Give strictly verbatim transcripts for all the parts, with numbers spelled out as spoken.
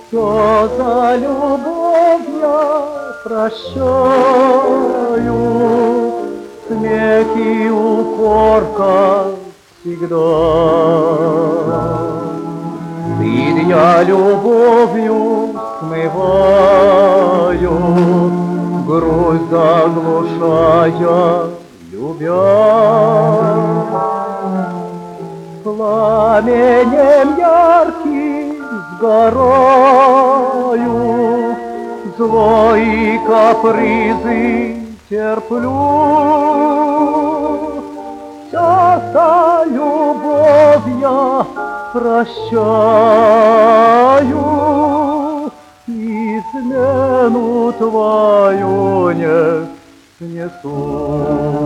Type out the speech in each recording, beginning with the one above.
Все за любовь я прощаю, смех и укор, как всегда. Стыд я любовью смываю, грусть заглушая, любя. Пламенем ярким сгораю, зло и капризы терплю. Вся та любовь я прощаю, измену твою не снесу.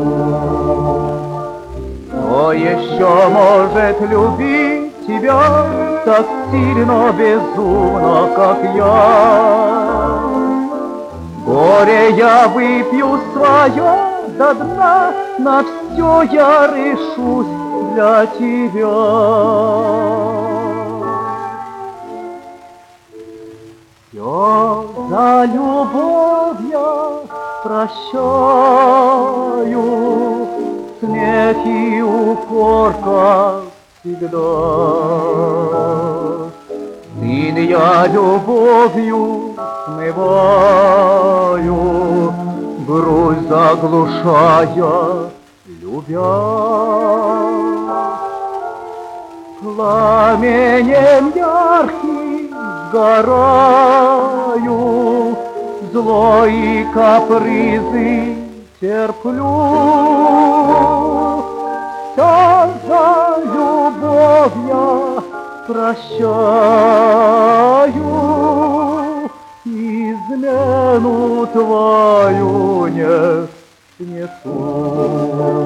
Но еще может любить тебя так сильно, безумно, как я. Горе я выпью свое до дна, на все я решусь для тебя. Все за любовь я прощаю, смех и укор, как всегда. Стыд я любовью смываю, грусть заглушая, любя. Пламенем ярким сгораю, зло и капризы терплю. Вся за любовь я прощаю, измену твою не снесу.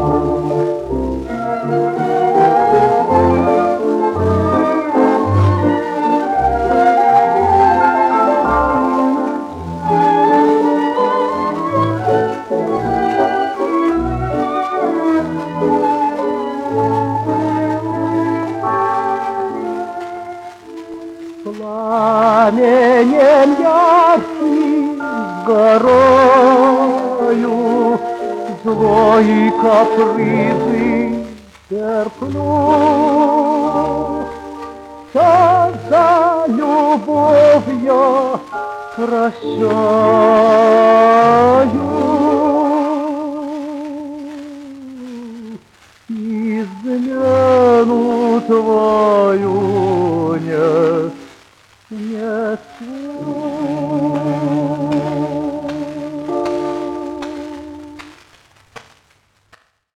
Пламенем ярким сгораю, зло и капризы терплю. Вся за любовь я прощаю, измену твою не снесу.